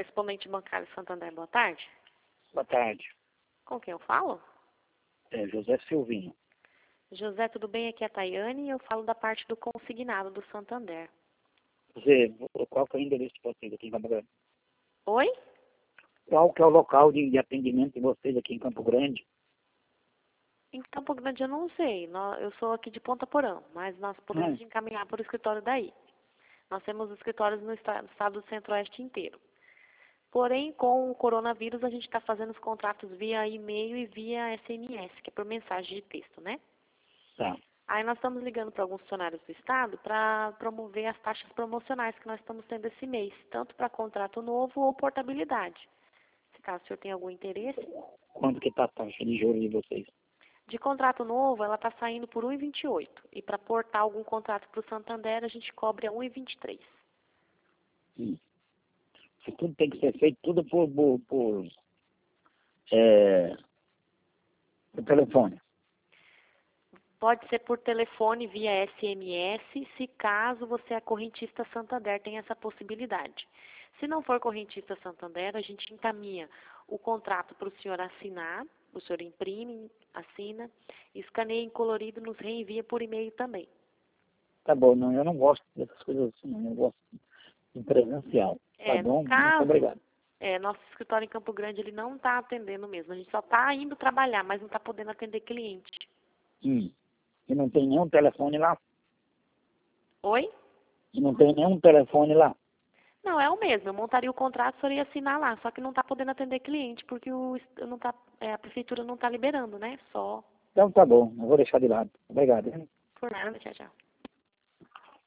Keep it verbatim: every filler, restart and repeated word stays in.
Correspondente bancário Santander, boa tarde. Boa tarde. Com quem eu falo? É José Silvinho. José, tudo bem? Aqui é a Tayane e eu falo da parte do consignado do Santander. José, qual que é o endereço de vocês aqui em Campo Grande? Oi? Qual que é o local de, de atendimento de vocês aqui em Campo Grande? Em Campo Grande eu não sei. Nó- Eu sou aqui de Ponta Porã, mas nós podemos Hum. te encaminhar para o escritório daí. Nós temos escritórios no esta- no estado do Centro-Oeste inteiro. Porém, com o coronavírus, a gente está fazendo os contratos via e-mail e via S M S, que é por mensagem de texto, né? Tá. Aí nós estamos ligando para alguns funcionários do Estado para promover as taxas promocionais que nós estamos tendo esse mês, tanto para contrato novo ou portabilidade. Se caso o senhor tem algum interesse. Quanto que tá a taxa de juros de vocês? De contrato novo, ela está saindo por um e vinte e oito. E para portar algum contrato para o Santander, a gente cobre a um e vinte e três. Hum. Isso tudo tem que ser feito tudo por, por, por, é, por telefone. Pode ser por telefone via S M S, se caso você é correntista Santander, tem essa possibilidade. Se não for correntista Santander, a gente encaminha o contrato para o senhor assinar, o senhor imprime, assina, escaneia em colorido e nos reenvia por e-mail também. Tá bom, não, eu não gosto dessas coisas assim, não. Eu gosto de presencial. Tá É, no bom? Muito caso, obrigado. é, nosso escritório em Campo Grande ele não está atendendo mesmo. A gente só está indo trabalhar, mas não está podendo atender cliente. Hum. E não tem nenhum telefone lá? Oi? E não tem nenhum telefone lá? Não, é o mesmo. Eu montaria o contrato, só ia assinar lá. Só que não está podendo atender cliente, porque o, est- não tá, é, a prefeitura não está liberando, né? Só Então tá bom, eu vou deixar de lado. Obrigado, hein? por nada. Tchau, tchau.